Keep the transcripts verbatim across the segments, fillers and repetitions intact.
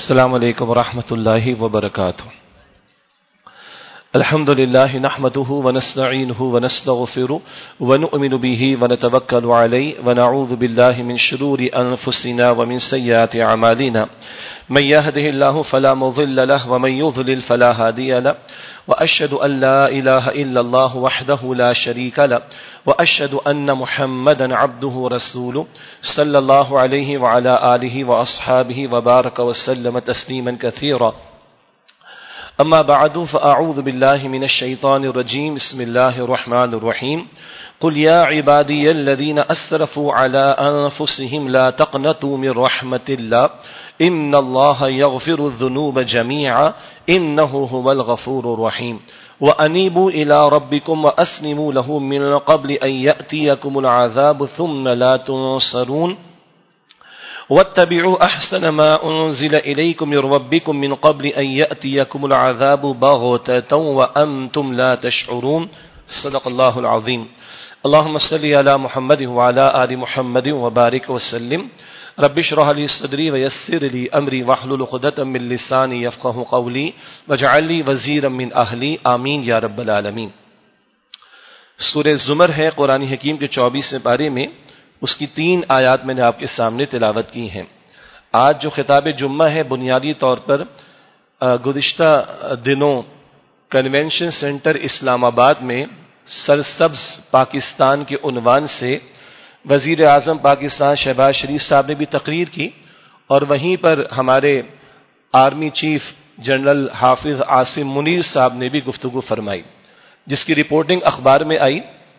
السلام علیکم ورحمۃ اللہ وبرکاتہ. الحمد للہ نحمده ونستعینه ونستغفره ونؤمن به ونتوکل علیہ ونعوذ باللہ من شرور انفسنا ومن سیئات اعمالنا من يهده الله فلا مضل له ومن يضلل فلا هادي له واشهد ان لا اله الا الله وحده لا شريك له واشهد ان محمدا عبده ورسوله صلى الله عليه وعلى اله واصحابه وبارك وسلم تسليما كثيرا. اما بعد فاعوذ بالله من الشيطان الرجيم. بسم الله الرحمن الرحيم. قل يا عبادي الذين اسرفوا على انفسهم لا تقنطوا من رحمة الله ان الله يغفر الذنوب جميعا انه هو الغفور الرحيم. وانيبوا الى ربكم واسلموا له من قبل ان ياتيكم العذاب ثم لا تنصرون واتبعوا احسن ما انزل اليكم من ربكم من قبل ان ياتيكم العذاب بغتة وانتم لا تشعرون. صدق الله العظيم. اللهم صل على محمد وعلى آل محمد وبارك وسلم. رب اشرح لي صدري ويسر لي امري واحلل عقدة من لساني يفقهوا قولي واجعل لي وزيرا من اهلي آمين يا رب العالمين. سورہ زمر ہے قرآن حکیم کے چوبیسویں پارے میں، اس کی تین آیات میں نے آپ کے سامنے تلاوت کی ہیں. آج جو خطاب جمعہ ہے بنیادی طور پر گزشتہ دنوں کنونشن سینٹر اسلام آباد میں سرسبز پاکستان کے عنوان سے وزیر اعظم پاکستان شہباز شریف صاحب نے بھی تقریر کی، اور وہیں پر ہمارے آرمی چیف جنرل حافظ عاصم منیر صاحب نے بھی گفتگو فرمائی، جس کی رپورٹنگ اخبار میں آئی.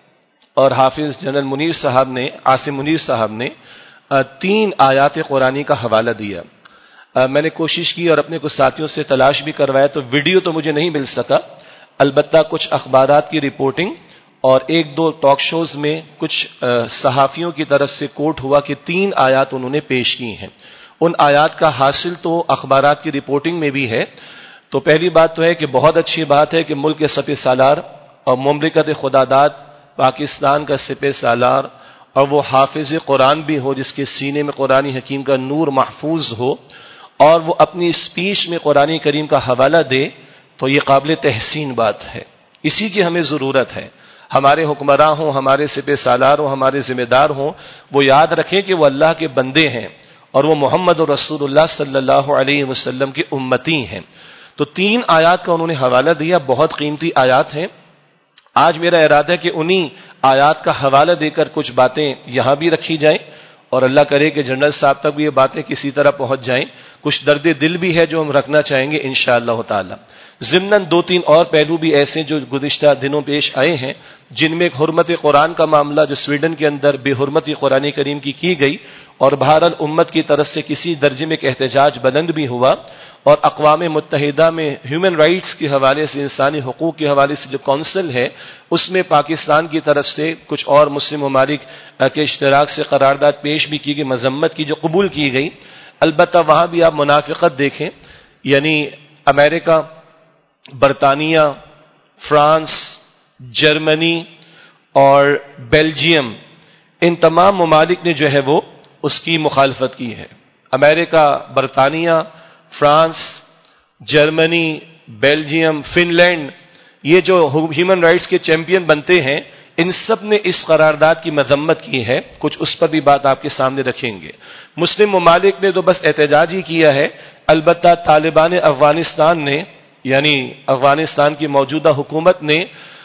اور حافظ جنرل منیر صاحب نے عاصم منیر صاحب نے تین آیات قرآنی کا حوالہ دیا. میں نے کوشش کی اور اپنے کچھ ساتھیوں سے تلاش بھی کروایا تو ویڈیو تو مجھے نہیں مل سکا، البتہ کچھ اخبارات کی رپورٹنگ اور ایک دو ٹاک شوز میں کچھ صحافیوں کی طرف سے کوٹ ہوا کہ تین آیات انہوں نے پیش کی ہیں. ان آیات کا حاصل تو اخبارات کی رپورٹنگ میں بھی ہے. تو پہلی بات تو ہے کہ بہت اچھی بات ہے کہ ملک کے سپہ سالار اور مملکت خداداد پاکستان کا سپہ سالار اور وہ حافظ قرآن بھی ہو، جس کے سینے میں قرآن حکیم کا نور محفوظ ہو، اور وہ اپنی اسپیچ میں قرآن کریم کا حوالہ دے، تو یہ قابل تحسین بات ہے. اسی کی ہمیں ضرورت ہے. ہمارے حکمراں ہوں، ہمارے سپہ سالار ہوں، ہمارے ذمہ دار ہوں، وہ یاد رکھیں کہ وہ اللہ کے بندے ہیں اور وہ محمد رسول اللہ صلی اللہ علیہ وسلم کی امتی ہیں. تو تین آیات کا انہوں نے حوالہ دیا، بہت قیمتی آیات ہیں. آج میرا ارادہ ہے کہ انہی آیات کا حوالہ دے کر کچھ باتیں یہاں بھی رکھی جائیں، اور اللہ کرے کہ جنرل صاحب تک بھی یہ باتیں کسی طرح پہنچ جائیں. کچھ درد دل بھی ہے جو ہم رکھنا چاہیں گے انشاءاللہ تعالی. ضمناً دو تین اور پہلو بھی ایسے جو گزشتہ دنوں پیش آئے ہیں، جن میں ایک حرمت قرآن کا معاملہ جو سویڈن کے اندر بے حرمتی قرآن کریم کی کی گئی، اور بہرحال امت کی طرف سے کسی درجے میں ایک احتجاج بلند بھی ہوا، اور اقوام متحدہ میں ہیومن رائٹس کے حوالے سے، انسانی حقوق کے حوالے سے جو کونسل ہے، اس میں پاکستان کی طرف سے کچھ اور مسلم ممالک کے اشتراک سے قرارداد پیش بھی کی گئی، مذمت کی جو قبول کی گئی. البتہ وہاں بھی آپ منافقت دیکھیں، یعنی امریکہ، برطانیہ، فرانس، جرمنی اور بیلجیم، ان تمام ممالک نے جو ہے وہ اس کی مخالفت کی ہے. امریکہ، برطانیہ، فرانس، جرمنی، بیلجیم، فن لینڈ، یہ جو ہیومن رائٹس کے چیمپئن بنتے ہیں، ان سب نے اس قرارداد کی مذمت کی ہے. کچھ اس پر بھی بات آپ کے سامنے رکھیں گے. مسلم ممالک نے تو بس احتجاج ہی کیا ہے. البتہ طالبان افغانستان نے، یعنی افغانستان کی موجودہ حکومت نے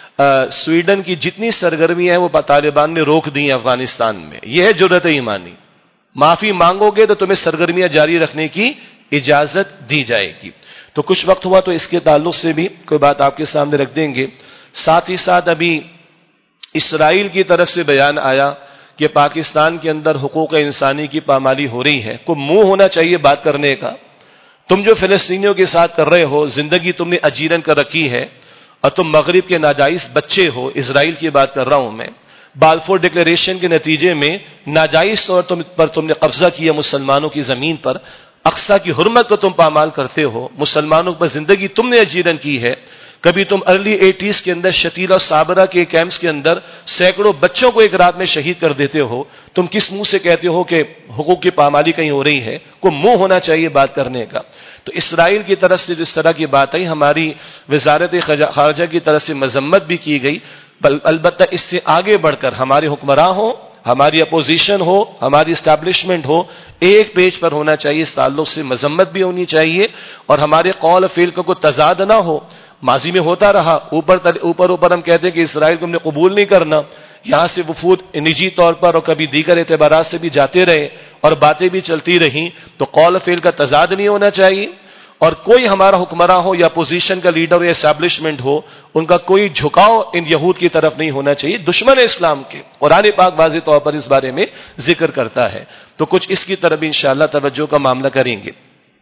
سویڈن کی جتنی سرگرمیاں ہیں وہ طالبان نے روک دی افغانستان میں. یہ ہے جرأت ایمانی. معافی مانگو گے تو تمہیں سرگرمیاں جاری رکھنے کی اجازت دی جائے گی. تو کچھ وقت ہوا تو اس کے تعلق سے بھی کوئی بات آپ کے سامنے رکھ دیں گے. ساتھ ہی ساتھ ابھی اسرائیل کی طرف سے بیان آیا کہ پاکستان کے اندر حقوق انسانی کی پامالی ہو رہی ہے. کوئی منہ ہونا چاہیے بات کرنے کا. تم جو فلسطینیوں کے ساتھ کر رہے ہو، زندگی تم نے اجیرن کر رکھی ہے، اور تم مغرب کے ناجائز بچے ہو. اسرائیل کی بات کر رہا ہوں میں. بالفور ڈکلیریشن کے نتیجے میں ناجائز طور پر تم نے قبضہ کیا مسلمانوں کی زمین پر. اقصیٰ کی حرمت کو تم پامال کرتے ہو. مسلمانوں پر زندگی تم نے اجیرن کی ہے. کبھی تم ارلی ایٹیز کے اندر شتیل اور صابرہ کے کیمپس کے اندر سینکڑوں بچوں کو ایک رات میں شہید کر دیتے ہو. تم کس منہ سے کہتے ہو کہ حقوق کی پامالی کہیں ہو رہی ہے؟ کوئی منہ ہونا چاہیے بات کرنے کا. تو اسرائیل کی طرف سے جس طرح کی بات آئی ہماری وزارت خارجہ کی طرف سے مذمت بھی کی گئی. البتہ اس سے آگے بڑھ کر ہمارے حکمراں ہوں، ہماری اپوزیشن ہو، ہماری اسٹیبلشمنٹ ہو، ایک پیج پر ہونا چاہیے. اس تعلق سے مذمت بھی ہونی چاہیے اور ہمارے قول فعل کا کوئی تضاد نہ ہو. ماضی میں ہوتا رہا، اوپر اوپر اوپر ہم کہتے ہیں کہ اسرائیل کو ہم نے قبول نہیں کرنا. یہاں سے وفود نجی طور پر اور کبھی دیگر اعتبارات سے بھی جاتے رہے اور باتیں بھی چلتی رہیں. تو قول فعل کا تضاد نہیں ہونا چاہیے اور کوئی ہمارا حکمراں ہو یا پوزیشن کا لیڈر یا اسٹیبلشمنٹ ہو، ان کا کوئی جھکاؤ ان یہود کی طرف نہیں ہونا چاہیے. دشمن اسلام کے قرآن پاک واضح طور پر اس بارے میں ذکر کرتا ہے. تو کچھ اس کی طرف انشاءاللہ توجہ کا معاملہ کریں گے.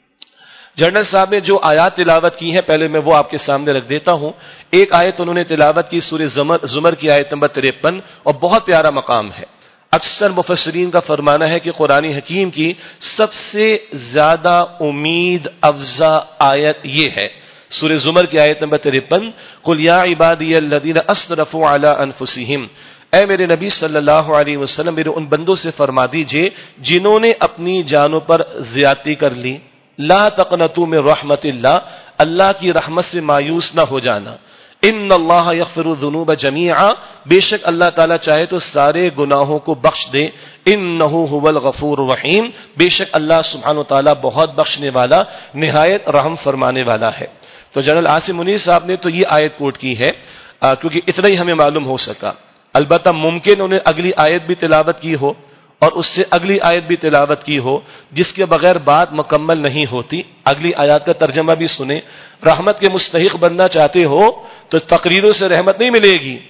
جنرل صاحب نے جو آیات تلاوت کی ہیں پہلے میں وہ آپ کے سامنے رکھ دیتا ہوں. ایک آیت انہوں نے تلاوت کی سورہ زمر زمر کی آیت نمبر تریپن اور بہت پیارا مقام ہے. اکثر مفسرین کا فرمانا ہے کہ قرآن حکیم کی سب سے زیادہ امید افزا آیت یہ ہے. سورہ زمر کی آیت نمبر تریپن، قل یا عبادی الذین اسرفوا علی انفسہم، اے میرے نبی صلی اللہ علیہ وسلم میرے ان بندوں سے فرما دیجئے جنہوں نے اپنی جانوں پر زیادتی کر لی. لا تقنطوا من رحمت اللہ، اللہ کی رحمت سے مایوس نہ ہو جانا. ان اللہ یغفر الذنوب جميعا، بے شک اللہ تعالیٰ چاہے تو سارے گناہوں کو بخش دے. انہ هو الغفور الرحیم، بے شک اللہ سبحانہ وتعالیٰ بہت بخشنے والا نہایت رحم فرمانے والا ہے. تو جنرل عاصم منیر صاحب نے تو یہ آیت کوٹ کی ہے کیونکہ اتنا ہی ہمیں معلوم ہو سکا. البتہ ممکن انہیں اگلی آیت بھی تلاوت کی ہو اور اس سے اگلی آیت بھی تلاوت کی ہو جس کے بغیر بات مکمل نہیں ہوتی. اگلی آیات کا ترجمہ بھی سنیں. رحمت کے مستحق بننا چاہتے ہو تو تقریروں سے رحمت نہیں ملے گی،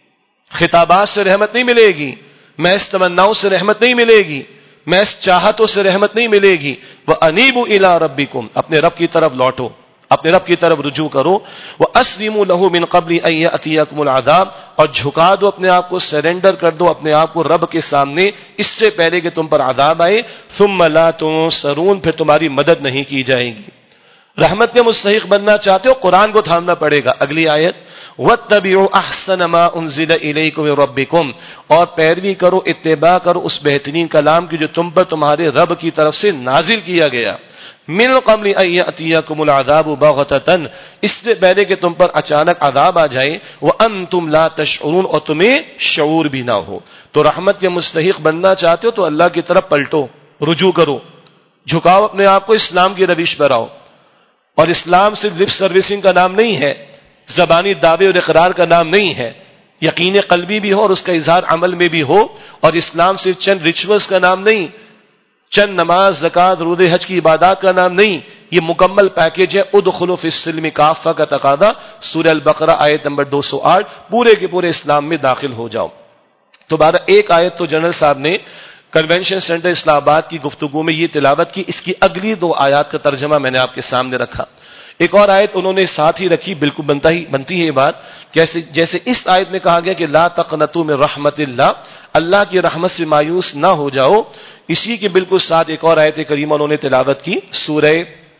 خطابات سے رحمت نہیں ملے گی، محض تمناؤں سے رحمت نہیں ملے گی، محض چاہتوں سے رحمت نہیں ملے گی. وَأَنِيبُوا إِلَىٰ رَبِّكُمْ، اپنے رب کی طرف لوٹو، اپنے رب کی طرف رجوع کرو. وَأَسْلِمُوا لَهُ مِن قَبْلِ أَن يَأْتِيَكُمُ الْعَذَابُ، اور جھکا دو اپنے آپ کو، سرنڈر کر دو اپنے آپ کو رب کے سامنے اس سے پہلے کہ تم پر عذاب آئے. ثُمَّ لَا تُنصَرُونَ، پھر تمہاری مدد نہیں کی جائے گی. رحمت کے مستحق بننا چاہتے ہو قرآن کو تھامنا پڑے گا. اگلی آیت وَاتَّبِعُوا أَحْسَنَ مَا أُنزِلَ إِلَيْكُمْ مِن رَبِّكُمْ، اور پیروی کرو، اتباع کرو اس بہترین کلام کی جو تم پر تمہارے رب کی طرف سے نازل کیا گیا. من قبل ان یاتیکم العذاب بغتۃ، اس سے پہلے کہ تم پر اچانک عذاب آ جائے. وانتم لا تشعرون، اور تمہیں شعور بھی نہ ہو. تو رحمت کے مستحق بننا چاہتے ہو تو اللہ کی طرف پلٹو، رجوع کرو، جھکاؤ اپنے آپ کو، اسلام کی روش پر آؤ. اور اسلام صرف لپ سروسنگ کا نام نہیں ہے، زبانی دعوے اور اقرار کا نام نہیں ہے. یقین قلبی بھی ہو اور اس کا اظہار عمل میں بھی ہو. اور اسلام صرف چند ریچولز کا نام نہیں، چند نماز، زکات، روزے، حج کی عبادات کا نام نہیں، یہ مکمل پیکیج ہے. ادخلوا فی السلم کافہ کا تقاضا، سورہ البقرہ آیت نمبر دو سو آٹھ، پورے کے پورے اسلام میں داخل ہو جاؤ. تو بارہ ایک آیت تو جنرل صاحب نے کنونشن سینٹر اسلام آباد کی گفتگو میں یہ تلاوت کی. اس کی اگلی دو آیات کا ترجمہ میں نے آپ کے سامنے رکھا. ایک اور آیت انہوں نے ساتھ ہی رکھی، بالکل بنتا ہی بنتی ہے یہ بات، جیسے جیسے اس آیت میں کہا گیا کہ لا تقنطوا من رحمت اللہ، اللہ کی رحمت سے مایوس نہ ہو جاؤ. اسی کے بالکل ساتھ ایک اور آیت کریمہ انہوں نے تلاوت کی، سورہ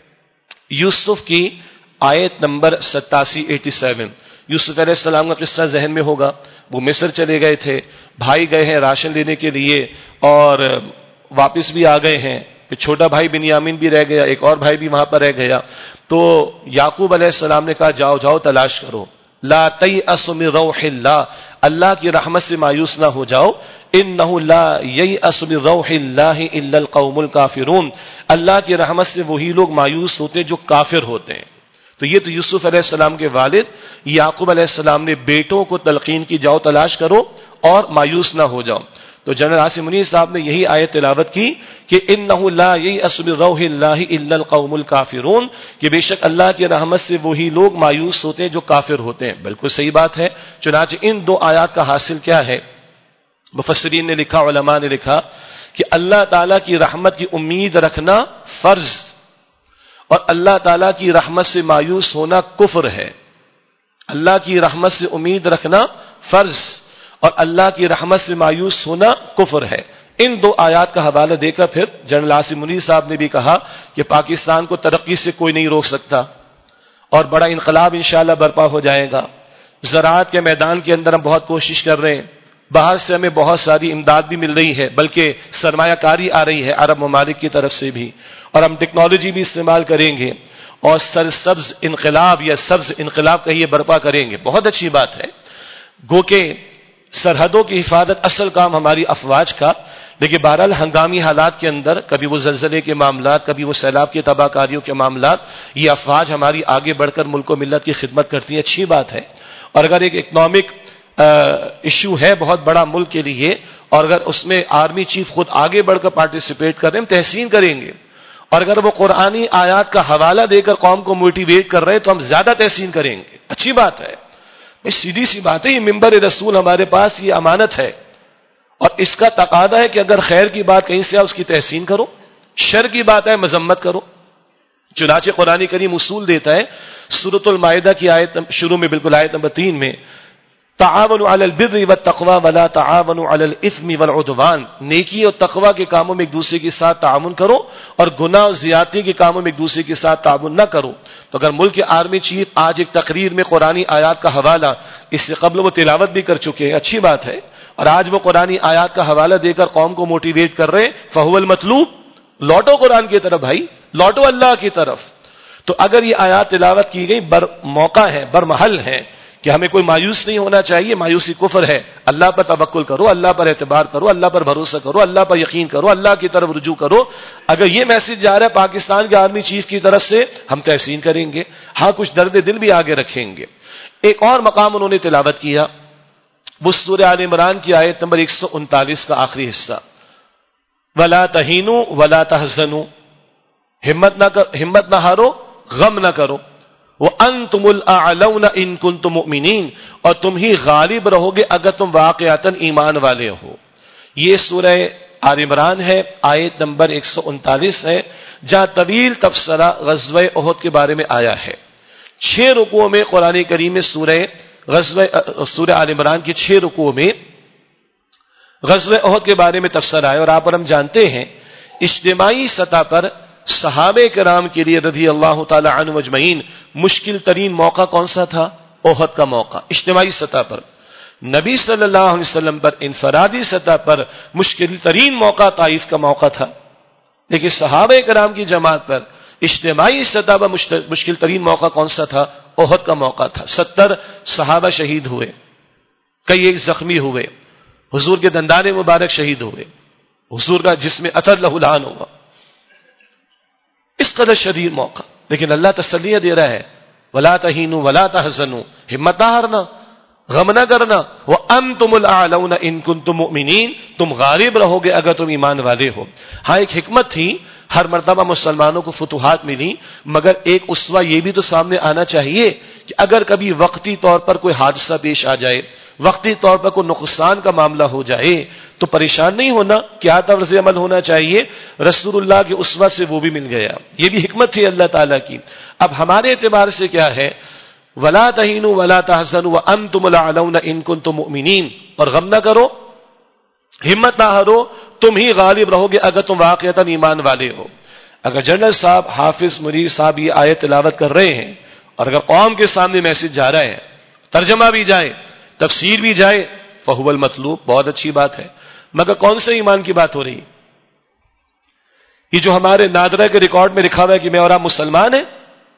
یوسف کی آیت نمبر ستاسی ایٹی سیون. یوسف علیہ السلام کا قصہ ذہن میں ہوگا. وہ مصر چلے گئے تھے، بھائی گئے ہیں راشن لینے کے لیے اور واپس بھی آ گئے ہیں. پھر چھوٹا بھائی بنیامین بھی رہ گیا، ایک اور بھائی بھی وہاں پر رہ گیا. تو یعقوب علیہ السلام نے کہا جاؤ جاؤ تلاش کرو. لا تیأسوا من روح اللہ، اللہ کی رحمت سے مایوس نہ ہو جاؤ. انہ لا ییأس من روح اللہ الا القوم الکافرون، اللہ کی رحمت سے وہی لوگ مایوس ہوتے ہیں جو کافر ہوتے ہیں. تو یہ تو یوسف علیہ السلام کے والد یعقوب علیہ السلام نے بیٹوں کو تلقین کی جاؤ تلاش کرو اور مایوس نہ ہو جاؤ. تو جنرل عاصم منیر صاحب نے یہی آیت تلاوت کی کہ انہ لا ییأس من روح اللہ الا القوم الکافرون، کہ بے شک اللہ کی رحمت سے وہی لوگ مایوس ہوتے ہیں جو کافر ہوتے ہیں. بالکل صحیح بات ہے. چنانچہ ان دو آیات کا حاصل کیا ہے؟ مفسرین نے لکھا، علماء نے لکھا کہ اللہ تعالیٰ کی رحمت کی امید رکھنا فرض اور اللہ تعالیٰ کی رحمت سے مایوس ہونا کفر ہے. اللہ کی رحمت سے امید رکھنا فرض اور اللہ کی رحمت سے مایوس ہونا کفر ہے. ان دو آیات کا حوالہ دے کر پھر جنرل عاصم منیر صاحب نے بھی کہا کہ پاکستان کو ترقی سے کوئی نہیں روک سکتا اور بڑا انقلاب انشاءاللہ برپا ہو جائے گا. زراعت کے میدان کے اندر ہم بہت کوشش کر رہے ہیں, باہر سے ہمیں بہت ساری امداد بھی مل رہی ہے, بلکہ سرمایہ کاری آ رہی ہے عرب ممالک کی طرف سے بھی, اور ہم ٹیکنالوجی بھی استعمال کریں گے اور سرسبز انقلاب یا سبز انقلاب کہیے برپا کریں گے. بہت اچھی بات ہے. گو کہ سرحدوں کی حفاظت اصل کام ہماری افواج کا, لیکن بہرحال ہنگامی حالات کے اندر کبھی وہ زلزلے کے معاملات, کبھی وہ سیلاب کی تباہ کاریوں کے معاملات, یہ افواج ہماری آگے بڑھ کر ملک و ملت کی خدمت کرتی ہیں. اچھی بات ہے. اور اگر ایک اکنامک ایشو ہے بہت بڑا ملک کے لیے, اور اگر اس میں آرمی چیف خود آگے بڑھ کر پارٹیسپیٹ کر رہے ہیں, ہم تحسین کریں گے. اور اگر وہ قرآنی آیات کا حوالہ دے کر قوم کو موٹیویٹ کر رہے ہیں تو ہم زیادہ تحسین کریں گے. اچھی بات ہے. سیدھی سی بات ہے, یہ منبر رسول ہمارے پاس یہ امانت ہے, اور اس کا تقاضا ہے کہ اگر خیر کی بات کہیں سے آئے اس کی تحسین کرو, شر کی بات ہے مذمت کرو. چنانچہ قرآن کریم اصول دیتا ہے سورۃ المائدہ کی آیت شروع میں, بالکل آیت نمبر تین میں, تعاونوا علی البر والتقوی ولا تعاونوا علی الاثم والعدوان, نیکی اور تقوی کے کاموں میں ایک دوسرے کے ساتھ تعاون کرو اور گناہ اور زیادتی کے کاموں میں ایک دوسرے کے ساتھ تعاون نہ کرو. تو اگر ملک کے آرمی چیف آج ایک تقریر میں قرآنی آیات کا حوالہ, اس سے قبل وہ تلاوت بھی کر چکے ہیں, اچھی بات ہے, اور آج وہ قرآنی آیات کا حوالہ دے کر قوم کو موٹیویٹ کر رہے ہیں, فہو المطلوب, لوٹو قرآن کی طرف بھائی, لوٹو اللہ کی طرف. تو اگر یہ آیات تلاوت کی گئی بر موقع ہے, بر محل ہے, کہ ہمیں کوئی مایوس نہیں ہونا چاہیے. مایوسی کفر ہے. اللہ پر توکل کرو, اللہ پر اعتبار کرو, اللہ پر بھروسہ کرو, اللہ پر یقین کرو, اللہ کی طرف رجوع کرو. اگر یہ میسج جا رہا ہے پاکستان کے آرمی چیف کی طرف سے, ہم تحسین کریں گے. ہاں, کچھ درد دل بھی آگے رکھیں گے. ایک اور مقام انہوں نے تلاوت کیا, وہ سورہ آل عمران کی آیت نمبر ایک سو انتالیس کا آخری حصہ, وَلَا تَهِنُوا وَلَا تَحْزَنُوا, ہمت نہ کر, ہمت نہ ہارو, غم نہ کرو. وَأَنْتُمُ الْأَعْلَوْنَ إِن كُنتُم مُؤْمِنِينَ, اور تم ہی غالب رہو گے اگر تم واقعتاً ایمان والے ہو. یہ سورہ آل عمران ہے, آیت نمبر ایک سو انتالیس ہے, جہاں طویل تبصرہ غزوہ احد کے بارے میں آیا ہے. چھ رکوعوں میں قرآن کریم میں سورہ غزوہ سورہ آل عمران کی چھ رکوعوں میں غزوہ احد کے بارے میں تبصرہ ہے. اور آپ اور ہم جانتے ہیں اجتماعی سطح پر صحابہ کرام کے لیے رضی اللہ تعالی عنہ اجمعین مشکل ترین موقع کون سا تھا؟ احد کا موقع. اجتماعی سطح پر نبی صلی اللہ علیہ وسلم پر انفرادی سطح پر مشکل ترین موقع طائف کا موقع تھا, لیکن صحابہ کرام کی جماعت پر اجتماعی سطح پر مشکل ترین موقع کون سا تھا؟ احد کا موقع تھا. ستر صحابہ شہید ہوئے, کئی ایک زخمی ہوئے, حضور کے دندان مبارک شہید ہوئے, حضور کا جسم اثر لہو لہان ہوا. اس قدر شدید موقع, لیکن اللہ تسلیہ دے رہا ہے, ولا تہینوا ولا تحزنوا, ہمت نہ ہارنا, غم نہ کرنا. وانتم الاعلون ان کنتم مؤمنین, تم غالب رہو گے اگر تم ایمان والے ہو. ہاں, ایک حکمت تھی, ہر مرتبہ مسلمانوں کو فتوحات ملی, مگر ایک اسوہ یہ بھی تو سامنے آنا چاہیے کہ اگر کبھی وقتی طور پر کوئی حادثہ پیش آ جائے, وقتی طور پر کوئی نقصان کا معاملہ ہو جائے, تو پریشان نہیں ہونا. کیا طرز عمل ہونا چاہیے؟ رسول اللہ کے اسوہ سے وہ بھی مل گیا. یہ بھی حکمت تھی اللہ تعالیٰ کی. اب ہمارے اعتبار سے کیا ہے؟ وَلَا تَهِنُوا وَلَا تَحْزَنُوا وَأَنْتُمُ الْأَعْلَوْنَ إِن كُنتُم مُؤْمِنِينَ, اور غم نہ کرو, ہمت نہ ہارو, تم ہی غالب رہو گے اگر تم واقعتاً ایمان والے ہو. اگر جنرل صاحب, حافظ منیر صاحب یہ آیت تلاوت کر رہے ہیں, اور اگر قوم کے سامنے میسج جا رہا ہے, ترجمہ بھی جائے, تفسیر بھی جائے, فہو المطلوب, بہت اچھی بات ہے. مگر کون سے ایمان کی بات ہو رہی ہے؟ یہ جو ہمارے نادرہ کے ریکارڈ میں لکھا ہوا ہے کہ میں اور آپ مسلمان ہیں,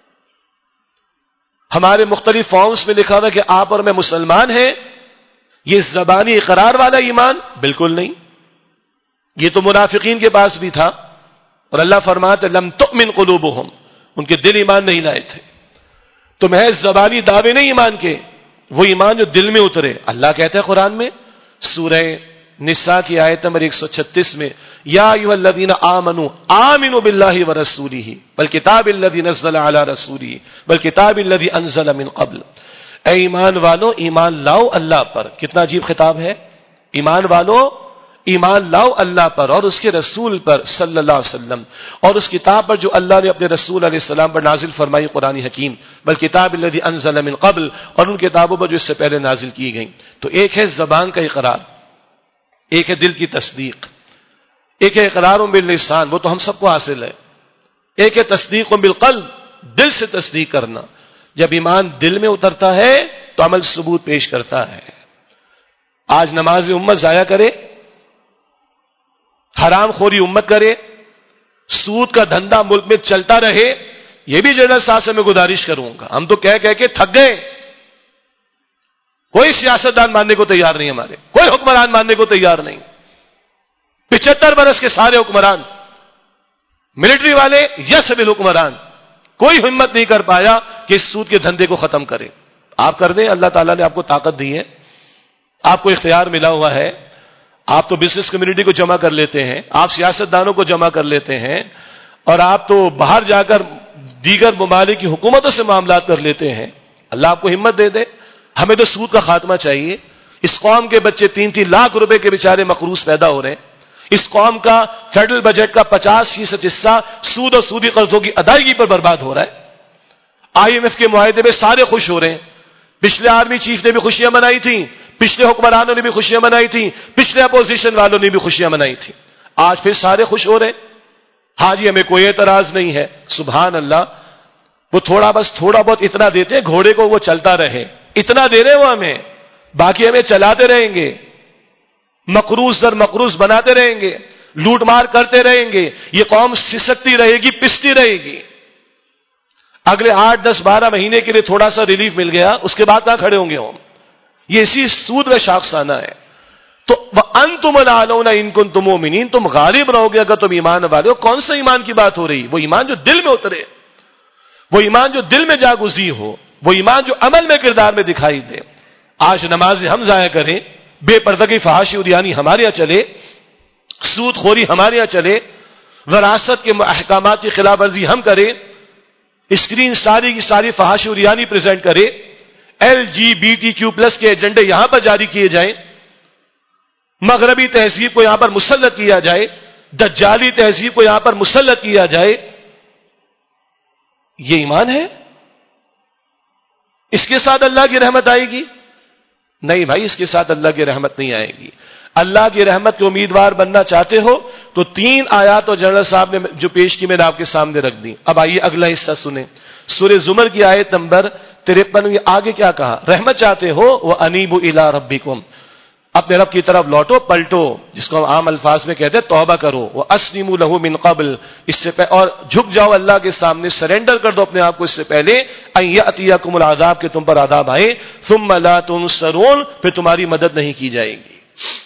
ہمارے مختلف فارمز میں لکھا ہوا ہے کہ آپ اور میں مسلمان ہیں, یہ زبانی اقرار والا ایمان بالکل نہیں. یہ تو منافقین کے پاس بھی تھا, اور اللہ فرماتے لم تؤمن قلوبہم, ان کے دل ایمان نہیں لائے تھے. تو محض زبانی دعوے نہیں ایمان کے, وہ ایمان جو دل میں اترے. اللہ کہتا ہے قرآن میں سورہ نساء کی آیت نمبر ایک سو چھتیس میں, یا ایھا الذین آمنوا آمنوا باللہ ورسولہ والکتاب الذی نزل علی رسولہ والکتاب الذی انزل من قبل. اے ایمان والو, ایمان لاؤ اللہ پر. کتنا عجیب خطاب ہے, ایمان والو ایمان لاؤ اللہ پر اور اس کے رسول پر صلی اللہ علیہ وسلم, اور اس کتاب پر جو اللہ نے اپنے رسول علیہ السلام پر نازل فرمائی قرآن حکیم, والکتاب الذی انزل من قبل, اور ان کتابوں پر جو اس سے پہلے نازل کی گئیں. تو ایک ہے زبان کا اقرار, ایک ہے دل کی تصدیق, ایک ہے اقرار باللسان, وہ تو ہم سب کو حاصل ہے. ایک ہے تصدیق بالقلب, دل سے تصدیق کرنا. جب ایمان دل میں اترتا ہے تو عمل ثبوت پیش کرتا ہے. آج نماز امت ضائع کرے, حرام خوری امت کرے, سود کا دھندا ملک میں چلتا رہے, یہ بھی جنرل صاحب سے میں گزارش کروں گا. ہم تو کہہ کہہ کے تھک گئے. کوئی سیاستدان ماننے کو تیار نہیں, ہمارے کوئی حکمران ماننے کو تیار نہیں. پچہتر برس کے سارے حکمران, ملٹری والے یا سبھی حکمران, کوئی ہمت نہیں کر پایا کہ اس سود کے دھندے کو ختم کرے. آپ کر دیں, اللہ تعالیٰ نے آپ کو طاقت دی ہے, آپ کو اختیار ملا ہوا ہے. آپ تو بزنس کمیونٹی کو جمع کر لیتے ہیں, آپ سیاستدانوں کو جمع کر لیتے ہیں, اور آپ تو باہر جا کر دیگر ممالک کی حکومتوں سے معاملات کر لیتے ہیں. اللہ آپ کو ہمت دے دے. ہمیں تو سود کا خاتمہ چاہیے. اس قوم کے بچے تین تین لاکھ روپے کے بیچارے مقروض پیدا ہو رہے ہیں. اس قوم کا فیڈرل بجٹ کا پچاس فیصد حصہ سود اور سودی قرضوں کی ادائیگی پر برباد ہو رہا ہے. آئی ایم ایف کے معاہدے میں سارے خوش ہو رہے ہیں. پچھلے آرمی چیف نے بھی خوشیاں منائی تھیں, پچھلے حکمرانوں نے بھی خوشیاں منائی تھیں, پچھلے اپوزیشن والوں نے بھی خوشیاں منائی تھیں. آج پھر سارے خوش ہو رہے ہیں. ہاں جی, ہمیں کوئی اعتراض نہیں ہے. سبحان اللہ. وہ تھوڑا بس تھوڑا بہت اتنا دیتے ہیں گھوڑے کو وہ چلتا رہے, اتنا دے رہے وہ ہمیں, باقی ہمیں چلاتے رہیں گے, مقروض در مقروض بناتے رہیں گے, لوٹ مار کرتے رہیں گے. یہ قوم سسکتی رہے گی, پستی رہے گی. اگلے آٹھ دس بارہ مہینے کے لیے تھوڑا سا ریلیف مل گیا, اس کے بعد کہاں کھڑے ہوں گے ہم؟ یہ اسی سود کا شاخسانہ ہے. تو وَأَنْتُمُ الْأَعْلَوْنَ إِن كُنتُم مُؤْمِنِينَ, تم غالب رہو گے اگر تم ایمان والے ہو. کون سا ایمان کی بات ہو رہی؟ وہ ایمان جو دل میں اترے, وہ ایمان جو دل میں جاگزی ہو, وہ ایمان جو عمل میں کردار میں دکھائی دے. آج نماز ہم ضائع کریں, بے پردگی فحاشی اریانی ہمارے یہاں چلے, سود خوری ہمارے یہاں چلے, وراثت کے احکامات کی خلاف ورزی ہم کریں, اسکرین ساری کی ساری فحاشی اریانی پریزنٹ کرے, L G B T Q plus کے ایجنڈے یہاں پر جاری کیے جائیں, مغربی تہذیب کو یہاں پر مسلط کیا جائے, دجالی تہذیب کو یہاں پر مسلط کیا جائے. یہ ایمان ہے؟ اس کے ساتھ اللہ کی رحمت آئے گی؟ نہیں بھائی, اس کے ساتھ اللہ کی رحمت نہیں آئے گی. اللہ کی رحمت کے امیدوار بننا چاہتے ہو تو تین آیات اور جنرل صاحب نے جو پیش کی میں نے آپ کے سامنے رکھ دی. اب آئیے اگلا حصہ سنیں. سورہ زمر کی آیت نمبر تریپن میں آگے کیا کہا؟ رحمت چاہتے ہو وَأَنِيبُوا إِلَىٰ رَبِّكُمْ, اپنے رب کی طرف لوٹو, پلٹو, جس کو ہم عام الفاظ میں کہتے ہیں توبہ کرو. وَأَسْلِمُوا لَهُ مِن قَبْلِ, اس سے پہلے, اور جھک جاؤ اللہ کے سامنے, سرنڈر کر دو اپنے آپ کو اس سے پہلے, أَن يَأْتِيَكُمُ الْعَذَابُ, کہ تم پر عذاب آئے, ثُمَّ لَا تُنصَرُونَ, پھر تمہاری مدد نہیں کی جائے گی.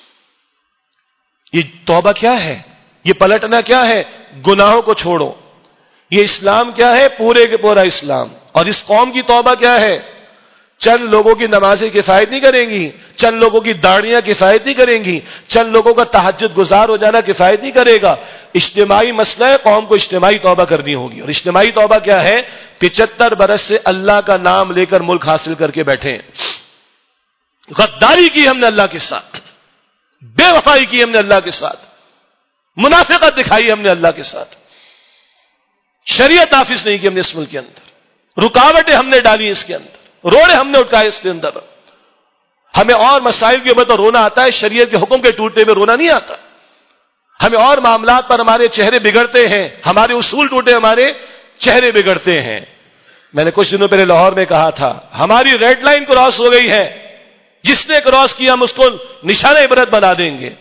یہ توبہ کیا ہے؟ یہ پلٹنا کیا ہے؟ گناہوں کو چھوڑو. یہ اسلام کیا ہے؟ پورے کے پورا اسلام. اور اس قوم کی توبہ کیا ہے؟ چند لوگوں کی نمازیں کفایت نہیں کریں گی, چند لوگوں کی داڑیاں کفایت نہیں کریں گی, چند لوگوں کا تہجد گزار ہو جانا کفایت نہیں کرے گا. اجتماعی مسئلہ ہے, قوم کو اجتماعی توبہ کرنی ہوگی. اور اجتماعی توبہ کیا ہے؟ پچہتر برس سے اللہ کا نام لے کر ملک حاصل کر کے بیٹھے ہیں. غداری کی ہم نے اللہ کے ساتھ, بے وفائی کی ہم نے اللہ کے ساتھ, منافقت دکھائی ہم نے اللہ کے ساتھ, شریعت نافذ نہیں کی ہم نے اس ملک کے اندر, رکاوٹیں ہم نے ڈالی اس کے اندر, روڑے ہم نے اٹھائے اس کے اندر. ہمیں اور مسائل کے اوپر تو رونا آتا ہے, شریعت کے حکم کے ٹوٹنے میں رونا نہیں آتا. ہمیں اور معاملات پر ہمارے چہرے بگڑتے ہیں, ہمارے اصول ٹوٹے, ہمارے چہرے بگڑتے ہیں. میں نے کچھ دنوں پہلے لاہور میں کہا تھا, ہماری ریڈ لائن کراس ہو گئی ہے, جس نے کراس کیا ہم اس کو نشانہ عبرت بنا دیں گے.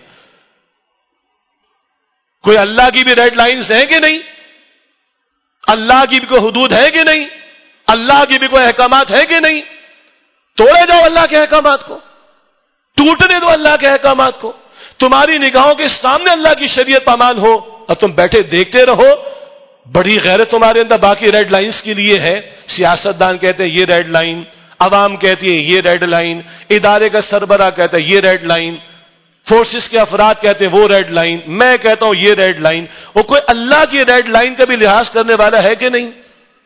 کوئی اللہ کی بھی ریڈ لائنز ہیں کہ نہیں؟ اللہ کی بھی کوئی حدود ہے کہ نہیں؟ اللہ کی بھی کوئی احکامات ہے کہ نہیں؟ توڑے جاؤ اللہ کے احکامات کو, ٹوٹنے دو اللہ کے احکامات کو. تمہاری نگاہوں کے سامنے اللہ کی شریعت پامال ہو اور تم بیٹھے دیکھتے رہو. بڑی غیرت تمہارے اندر باقی ریڈ لائنز کے لیے ہے. سیاستدان کہتے ہیں یہ ریڈ لائن, عوام کہتی ہے یہ ریڈ لائن, ادارے کا سربراہ کہتا ہے یہ ریڈ لائن, فورسز کے افراد کہتے ہیں وہ ریڈ لائن, میں کہتا ہوں یہ ریڈ لائن. وہ کوئی اللہ کی ریڈ لائن کا بھی لحاظ کرنے والا ہے کہ نہیں؟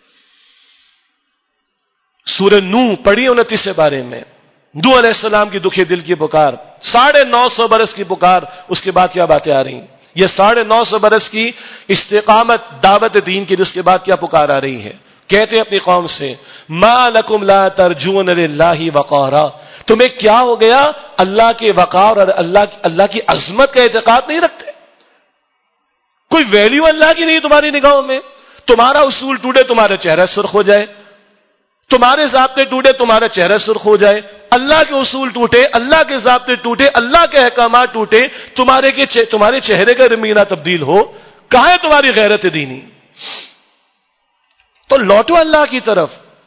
سورہ نوح پڑھی انتیس سے بارے میں, نوح علیہ السلام کی دکھے دل کی پکار, ساڑھے نو سو برس کی پکار, اس کے بعد کیا باتیں آ رہی ہیں؟ یہ ساڑھے نو سو برس کی استقامت دعوت دین کی, اس کے بعد کیا پکار آ رہی ہے؟ کہتے ہیں اپنی قوم سے, ما لکم لا ترجون للہ وقارا, تمہیں کیا ہو گیا اللہ کے وقار اور اللہ اللہ کی عظمت کا اعتقاد نہیں رکھتے؟ کوئی ویلیو اللہ کی نہیں تمہاری نگاہوں میں؟ تمہارا اصول ٹوٹے, تمہارا چہرہ سرخ ہو جائے, تمہارے ضابطے ٹوٹے تمہارا چہرہ سرخ ہو جائے، اللہ کے اصول ٹوٹے، اللہ کے ضابطے ٹوٹے، اللہ کے احکامات ٹوٹے، تمہارے کے تمہارے چہرے کا رنگینہ تبدیل ہو، کہاں ہے تمہاری غیرت دینی؟ تو لوٹو اللہ کی طرف.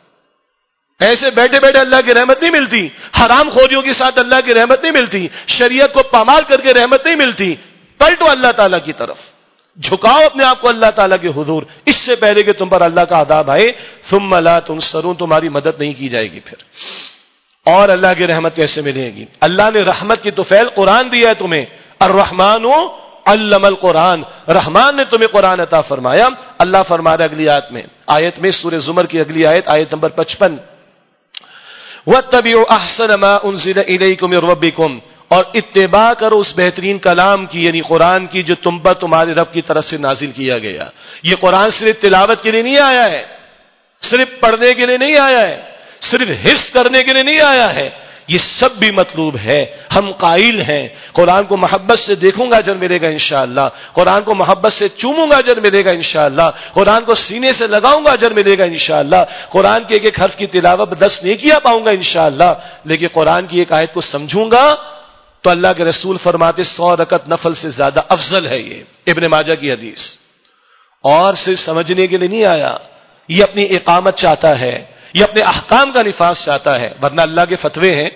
ایسے بیٹھے بیٹھے اللہ کی رحمت نہیں ملتی، حرام خوریوں کے ساتھ اللہ کی رحمت نہیں ملتی، شریعت کو پامال کر کے رحمت نہیں ملتی. پلٹو اللہ تعالیٰ کی طرف، جھکاؤ اپنے آپ کو اللہ تعالیٰ کے حضور، اس سے پہلے کہ تم پر اللہ کا عذاب آئے. ثم لا تنصرون، تمہاری مدد نہیں کی جائے گی پھر. اور اللہ کی رحمت کیسے ملے گی؟ اللہ نے رحمت کی توفیل قرآن دیا ہے تمہیں. الرحمن علم القرآن، رحمان نے تمہیں قرآن عطا فرمایا. اللہ فرما رہا اگلی آیت میں، آیت میں سورہ زمر کی اگلی آیت، آیت نمبر پچپن، وَاتَّبِعُوا أَحْسَنَ مَا أُنزِلَ إِلَيْكُمْ مِن رَبِّكُمْ، اور اتباع کرو اس بہترین کلام کی، یعنی قرآن کی، جو تم پر تمہارے رب کی طرف سے نازل کیا گیا. یہ قرآن صرف تلاوت کے لیے نہیں آیا ہے، صرف پڑھنے کے لیے نہیں آیا ہے، صرف حفظ کرنے کے لیے نہیں آیا ہے، یہ سب بھی مطلوب ہے. ہم قائل ہیں قرآن کو محبت سے دیکھوں گا اجر ملے گا انشاءاللہ، قرآن کو محبت سے چوموں گا اجر ملے گا انشاءاللہ، قرآن کو سینے سے لگاؤں گا اجر ملے گا انشاءاللہ، قرآن کے ایک ایک حرف کی تلاوت دس نیکیاں پاؤں گا انشاءاللہ. لیکن قرآن کی ایک آیت کو سمجھوں گا تو اللہ کے رسول فرماتے سو رکعت نفل سے زیادہ افضل ہے. یہ ابن ماجہ کی حدیث. اور صرف سمجھنے کے لیے نہیں آیا، یہ اپنی اقامت چاہتا ہے، یہ اپنے احکام کا نفاذ چاہتا ہے. ورنہ اللہ کے فتوے ہیں،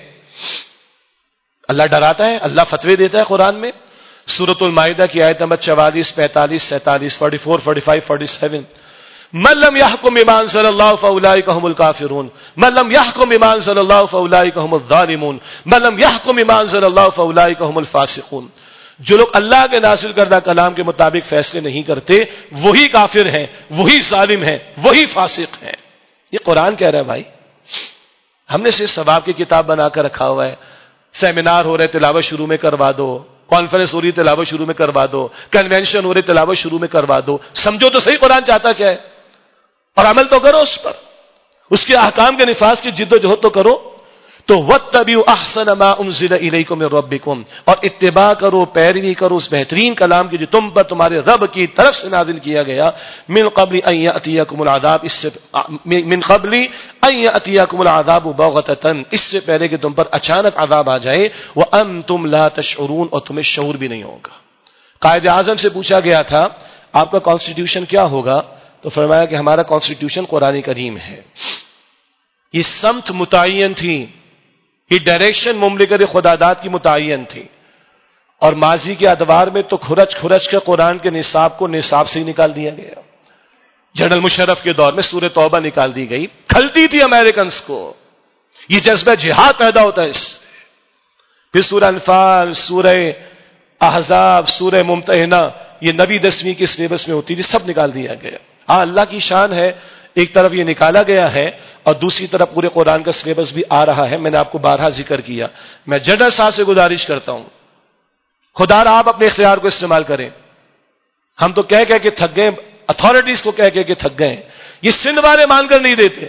اللہ ڈراتا ہے، اللہ فتوے دیتا ہے قرآن میں. سورۃ المائدہ کی آیت نمبر چوالیس، پینتالیس، سینتالیس، forty four, forty five, forty seven, من لم يحكم بما انزل الله فاولئك هم الكافرون، من لم يحكم بما انزل الله فاولئك هم الظالمون، من لم يحكم بما انزل الله فاولئك هم الفاسقون. جو لوگ اللہ کے نازل کردہ کلام کے مطابق فیصلے نہیں کرتے وہی کافر ہیں، وہی ظالم ہیں، وہی فاسق ہیں. یہ قرآن کہہ رہا ہے بھائی. ہم نے صرف ثواب کی کتاب بنا کر رکھا ہوا ہے. سیمینار ہو رہے تلاوت شروع میں کروا دو، کانفرنس ہو رہی تلاوت شروع میں کروا دو، کنونشن ہو رہے تلاوت شروع میں کروا دو. سمجھو تو صحیح قرآن چاہتا کیا ہے، اور عمل تو کرو اس پر، اس کے احکام کے نفاذ کی جد و جہد تو کرو. تو وَاتَّبِعُوا أَحْسَنَ مَا أُنزِلَ إِلَيْكُم مِّن رَّبِّكُمْ، اور اتباع کرو، پیروی کرو اس بہترین کلام کی جو تم پر تمہارے رب کی طرف سے نازل کیا گیا. من قبل ان یأتیکم العذاب، اس سے من قبل ان یأتیکم العذاب بغتۃ، اس سے پہلے کہ تم پر اچانک عذاب آ جائے. وانتم لا تشعرون، اور تمہیں شعور بھی نہیں ہوگا. قائد اعظم سے پوچھا گیا تھا آپ کا کانسٹیٹیوشن کیا ہوگا، تو فرمایا کہ ہمارا کانسٹیٹیوشن قرآن کریم ہے. یہ سمت متعین تھی، یہ ڈائریکشن مملکت خداداد کی متعین تھی. اور ماضی کے ادوار میں تو کھرچ کھرچ کے قرآن کے نصاب کو نصاب سے ہی نکال دیا گیا. جنرل مشرف کے دور میں سورہ توبہ نکال دی گئی، کھلتی تھی امریکنز کو. یہ جذبہ جہاد پیدا ہوتا ہے اس سے. پھر سورہ انفال، سورہ احزاب، سورہ ممتحنہ، یہ نبی دسویں کے سلیبس میں ہوتی تھی، سب نکال دیا گیا. ہاں اللہ کی شان ہے، ایک طرف یہ نکالا گیا ہے اور دوسری طرف پورے قرآن کا سلیبس بھی آ رہا ہے. میں نے آپ کو بارہا ذکر کیا. میں جنرل صاحب سے گزارش کرتا ہوں خدا را آپ اپنے اختیار کو استعمال کریں. ہم تو کہہ کہہ کے تھک گئے، اتھارٹیز کو کہہ کہہ کے تھک گئے. یہ سندھ والے مان کر نہیں دیتے.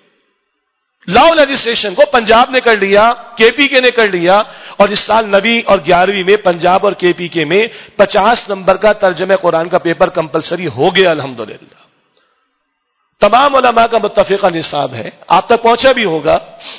لاؤ لیجسلیشن کو پنجاب نے کر لیا، کے پی کے نے کر لیا، اور اس سال نویں اور گیارہویں میں پنجاب اور کے پی کے میں پچاس نمبر کا ترجمہ قرآن کا پیپر کمپلسری ہو گیا الحمدللہ. تمام علماء کا متفقہ نصاب ہے، آپ تک پہنچا بھی ہوگا.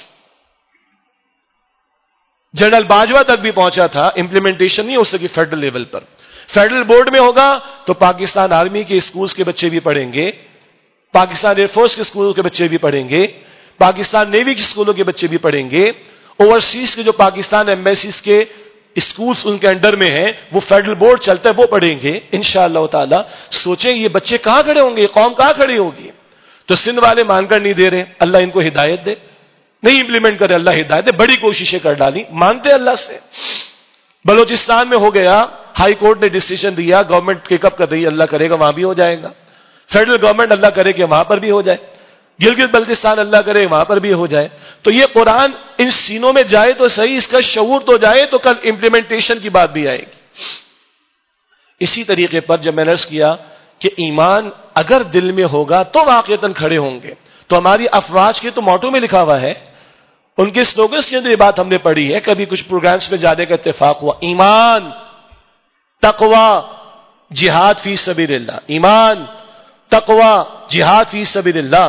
جنرل باجوہ تک بھی پہنچا تھا. امپلیمنٹیشن نہیں ہو سکی فیڈرل لیول پر. فیڈرل بورڈ میں ہوگا تو پاکستان آرمی کے اسکولز کے بچے بھی پڑھیں گے، پاکستان ایئر فورس کے اسکولوں کے بچے بھی پڑھیں گے، پاکستان نیوی کے اسکولوں کے بچے بھی پڑھیں گے. اوورسیز کے جو پاکستان ایمبیسیز کے اسکولز ان کے انڈر میں ہیں وہ فیڈرل بورڈ چلتا ہے، وہ پڑھیں گے انشاءاللہ تعالی. سوچیں یہ بچے کہاں کھڑے ہوں گے، یہ قوم کہاں کھڑی ہوگی. تو سندھ والے مان کر نہیں دے رہے، اللہ ان کو ہدایت دے. نہیں امپلیمنٹ کرے اللہ ہدایت دے. بڑی کوششیں کر ڈالی، مانتے اللہ سے. بلوچستان میں ہو گیا، ہائی کورٹ نے ڈیسیژن دیا، گورنمنٹ پک اپ کر رہی ہے، اللہ کرے گا وہاں بھی ہو جائے گا. فیڈرل گورنمنٹ اللہ کرے کہ وہاں پر بھی ہو جائے. گلگت بلتستان اللہ کرے وہاں پر بھی ہو جائے. تو یہ قرآن ان سینوں میں جائے تو صحیح، اس کا شعور تو جائے تو کل امپلیمنٹیشن کی بات بھی آئے گی. اسی طریقے پر جب میں نے عرض کیا کہ ایمان اگر دل میں ہوگا تو واقعتاً کھڑے ہوں گے. تو ہماری افواج کے تو موٹو میں لکھا ہوا ہے، ان کے سلوگنز کے اندر یہ بات ہم نے پڑھی ہے. کبھی کچھ پروگرامز میں جانے کا اتفاق ہوا، ایمان، تقوی، جہاد فی سبیل اللہ. ایمان، تقوی، جہاد فی سبیل اللہ.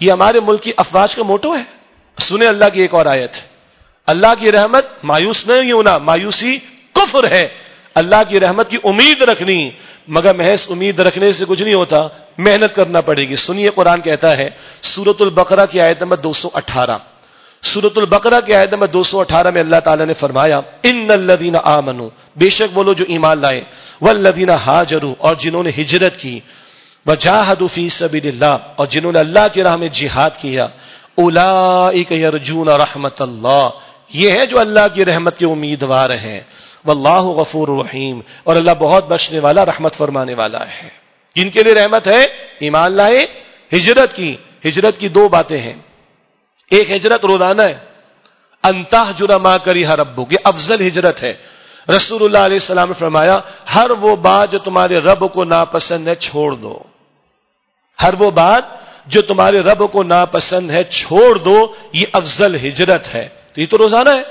یہ ہمارے ملک کی افواج کا موٹو ہے. سنیں اللہ کی ایک اور آیت. اللہ کی رحمت مایوس نہیں ہونا, مایوسی کفر ہے. اللہ کی رحمت کی امید رکھنی, مگر محض امید رکھنے سے کچھ نہیں ہوتا, محنت کرنا پڑے گی. سنیے قرآن کہتا ہے سورۃ البقرہ کی آیت نمبر دو سو اٹھارہ, سورۃ البقرہ کی آیت نمبر دو سو اٹھارہ میں اللہ تعالیٰ نے فرمایا ان الذین آمنوا, بے شک وہ لوگ جو ایمان لائے, والذین ہاجروا, اور جنہوں نے ہجرت کی, وجاہدوا فی سبیل اللہ, اور جنہوں نے اللہ کی راہ میں جہاد کیا, اولئک یرجون رحمت اللہ, یہ ہے جو اللہ کی رحمت کے امیدوار ہیں. واللہ غفور رحیم, اور اللہ بہت بخشنے والا رحمت فرمانے والا ہے. جن کے لیے رحمت ہے ایمان لائے, ہجرت کی. ہجرت کی دو باتیں ہیں. ایک ہجرت روزانہ ہے, ان تہجر ما کرہ ربک, یہ افضل ہجرت ہے. رسول اللہ علیہ السلام نے فرمایا ہر وہ بات جو تمہارے رب کو ناپسند ہے چھوڑ دو. ہر وہ بات جو تمہارے رب کو ناپسند ہے چھوڑ دو, یہ افضل ہجرت ہے. تو یہ تو روزانہ ہے,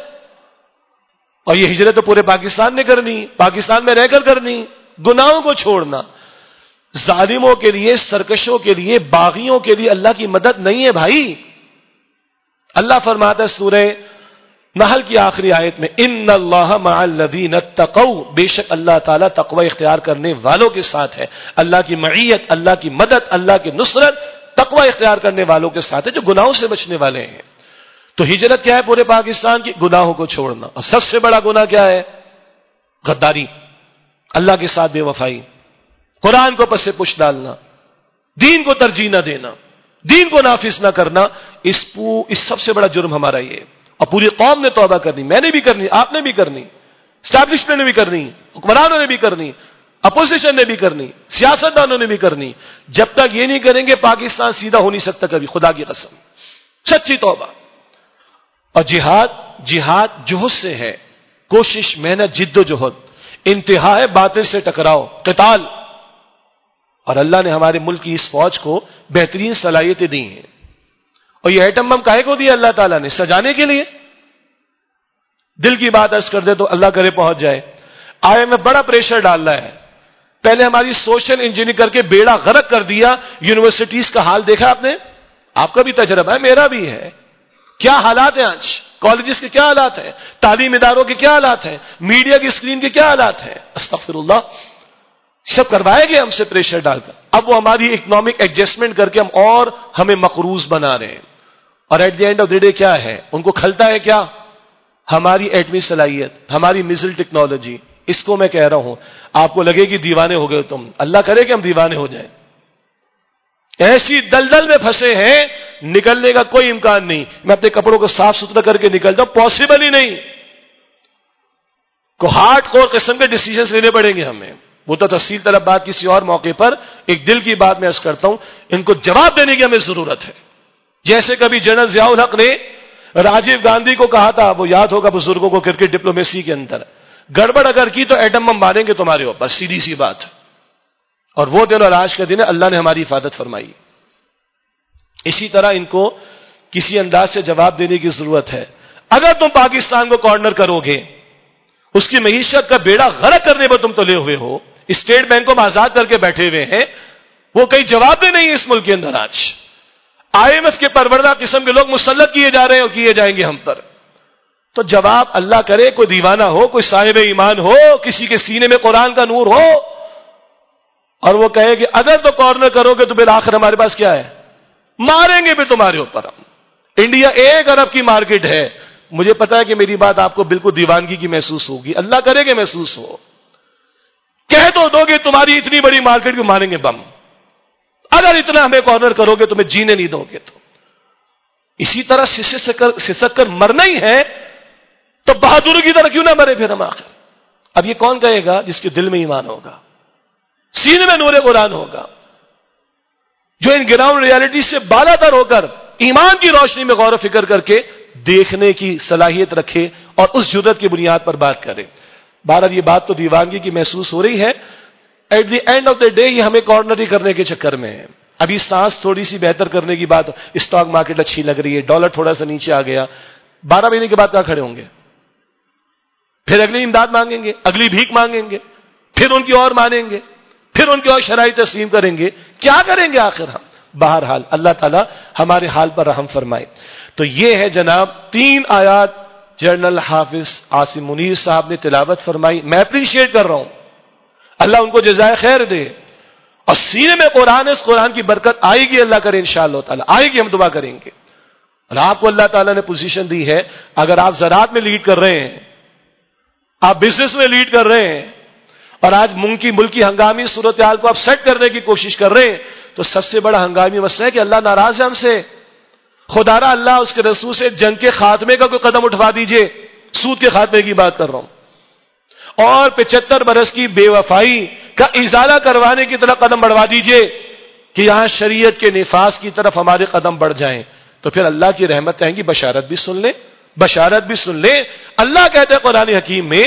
اور یہ ہجرت تو پورے پاکستان نے کرنی, پاکستان میں رہ کر کرنی. گناہوں کو چھوڑنا. ظالموں کے لیے, سرکشوں کے لیے, باغیوں کے لیے اللہ کی مدد نہیں ہے بھائی. اللہ فرماتا ہے سورہ نحل کی آخری آیت میں ان اللہ مع الذین اتقوا, بے شک اللہ تعالیٰ تقوی اختیار کرنے والوں کے ساتھ ہے. اللہ کی معیت, اللہ کی مدد, اللہ کی نصرت تقوی اختیار کرنے والوں کے ساتھ ہے جو گناہوں سے بچنے والے ہیں. تو ہجرت کیا ہے پورے پاکستان کی؟ گناہوں کو چھوڑنا. اور سب سے بڑا گناہ کیا ہے؟ غداری, اللہ کے ساتھ بے وفائی, قرآن کو پس پش ڈالنا, دین کو ترجیح نہ دینا, دین کو نافذ نہ کرنا. اس پو اس سب سے بڑا جرم ہمارا یہ. اور پوری قوم نے توبہ کرنی, میں نے بھی کرنی, آپ نے بھی کرنی, اسٹیبلشمنٹ نے بھی کرنی, حکمرانوں نے بھی کرنی, اپوزیشن نے بھی کرنی, سیاستدانوں نے بھی کرنی. جب تک یہ نہیں کریں گے پاکستان سیدھا ہو نہیں سکتا کبھی, خدا کی قسم. سچی توبہ. اور جہاد, جہاد جوہد سے ہے, کوشش, محنت, جد و جہد. انتہا ہے باطل سے ٹکراؤ, قتال. اور اللہ نے ہمارے ملک کی اس فوج کو بہترین صلاحیتیں دی ہیں. اور یہ ایٹم بم کاہے کو دیا اللہ تعالیٰ نے؟ سجانے کے لیے. دل کی بات عرض کر دے تو اللہ کرے پہنچ جائے. آئی ایم ایف بڑا پریشر ڈال رہا ہے. پہلے ہماری سوشل انجینئرنگ کر کے بیڑا غرق کر دیا. یونیورسٹیز کا حال دیکھا آپ نے؟ آپ کا بھی تجربہ ہے, میرا بھی ہے. کیا حالات ہیں آج, کالجز کے کیا حالات ہیں, تعلیم اداروں کے کیا حالات ہیں, میڈیا کی اسکرین کے کیا حالات ہیں. استغفر اللہ. سب کروائے گے ہم سے پریشر ڈال کر. اب وہ ہماری اکنامک ایڈجسٹمنٹ کر کے ہم اور ہمیں مقروض بنا رہے ہیں. اور at the end of the day کیا ہے ان کو کھلتا ہے کیا؟ ہماری ایٹمی صلاحیت, ہماری میزل ٹیکنالوجی. اس کو میں کہہ رہا ہوں, آپ کو لگے کہ دیوانے ہو گئے تم, اللہ کرے کہ ہم دیوانے ہو جائیں. ایسی دلدل میں پھنسے ہیں نکلنے کا کوئی امکان نہیں. میں اپنے کپڑوں کو صاف ستھرا کر کے نکلتا ہوں, پاسبل ہی نہیں. کو ہارڈ کور قسم کے ڈیسیجنز لینے پڑیں گے ہمیں. وہ تو تفصیل طلب بات کسی اور موقع پر, ایک دل کی بات میں عرض کرتا ہوں, ان کو جواب دینے کی ہمیں ضرورت ہے. جیسے کبھی جنرل ضیاء الحق نے راجیو گاندھی کو کہا تھا, وہ یاد ہوگا بزرگوں کو کرکٹ ڈپلومیسی کے اندر, گڑبڑ اگر کی تو ایٹم بم ماریں گے تمہارے اوپر, سیدھی سی بات. اور وہ دن اور آج کا دن ہے, اللہ نے ہماری حفاظت فرمائی. اسی طرح ان کو کسی انداز سے جواب دینے کی ضرورت ہے. اگر تم پاکستان کو کارنر کرو گے, اس کی معیشت کا بیڑا غرق کرنے پر تم تلے ہوئے ہو, اسٹیٹ بینک کو آزاد کر کے بیٹھے ہوئے ہیں, وہ کئی جواب دے نہیں ہے اس ملک کے اندر. آج آئی ایم ایف کے پروردہ قسم کے لوگ مسلط کیے جا رہے ہیں اور کیے جائیں گے ہم پر. تو جواب اللہ کرے کوئی دیوانہ ہو, کوئی صاحب ایمان ہو, کسی کے سینے میں قرآن کا نور ہو, اور وہ کہے کہ اگر تو کارنر کرو گے تو بالآخر ہمارے پاس کیا ہے, ماریں گے بھی تمہارے اوپر ہم. انڈیا ایک ارب کی مارکیٹ ہے. مجھے پتا ہے کہ میری بات آپ کو بالکل دیوانگی کی محسوس ہوگی, اللہ کرے کہ محسوس ہو. کہہ تو دو گے تمہاری اتنی بڑی مارکیٹ کو ماریں گے بم, اگر اتنا ہمیں کارنر کرو گے تمہیں جینے نہیں دو گے. تو اسی طرح سسک کر مرنا ہی ہے تو بہادری کی طرح کیوں نہ مرے پھر ہم آخر. اب یہ کون کہے گا جس کے دل میں ایمان ہوگا, سینے میں نور قرآن ہوگا, جو ان گراؤنڈ ریالٹی سے بالا تر ہو کر ایمان کی روشنی میں غور و فکر کر کے دیکھنے کی صلاحیت رکھے اور اس جرات کی بنیاد پر بات کرے. بہرحال یہ بات تو دیوانگی کی محسوس ہو رہی ہے. At the end of the day یہ ہمیں کارنری کرنے کے چکر میں ہے. ابھی سانس تھوڑی سی بہتر کرنے کی بات, اسٹاک مارکیٹ اچھی لگ رہی ہے, ڈالر تھوڑا سا نیچے آ گیا, بارہ مہینے کے بعد کہاں کھڑے ہوں گے؟ پھر اگلی امداد مانگیں گے, اگلی بھیک مانگیں گے, پھر ان کی اور مانیں گے, پھر ان کی اور شرائط تسلیم کریں گے. کیا کریں گے آخر ہم؟ بہرحال اللہ تعالیٰ ہمارے حال پر رحم فرمائے۔ تو یہ ہے جناب تین آیات جنرل حافظ عاصم منیر صاحب نے تلاوت فرمائی، میں اپریشیٹ کر رہا ہوں، اللہ ان کو جزائے خیر دے، اور سینے میں قرآن ہے، اس قرآن کی برکت آئے گی، اللہ کرے انشاءاللہ تعالیٰ آئے گی، ہم دعا کریں گے۔ اور آپ کو اللہ تعالیٰ نے پوزیشن دی ہے، اگر آپ زراعت میں لیڈ کر رہے ہیں، آپ بزنس میں لیڈ کر رہے ہیں، اور آج ملک کی ملکی ہنگامی صورتحال کو آپ سیٹ کرنے کی کوشش کر رہے ہیں، تو سب سے بڑا ہنگامی مسئلہ ہے کہ اللہ ناراض ہے ہم سے۔ خدا را اللہ اس کے رسول سے جنگ کے خاتمے کا کوئی قدم اٹھوا دیجئے، سود کے خاتمے کی بات کر رہا ہوں، اور پچہتر برس کی بے وفائی کا ازالہ کروانے کی طرف قدم بڑھوا دیجئے کہ یہاں شریعت کے نفاذ کی طرف ہمارے قدم بڑھ جائیں، تو پھر اللہ کی رحمت آئیں گی۔ بشارت بھی سن لیں، بشارت بھی سن لیں۔ اللہ کہتے ہیں قرآن حکیم میں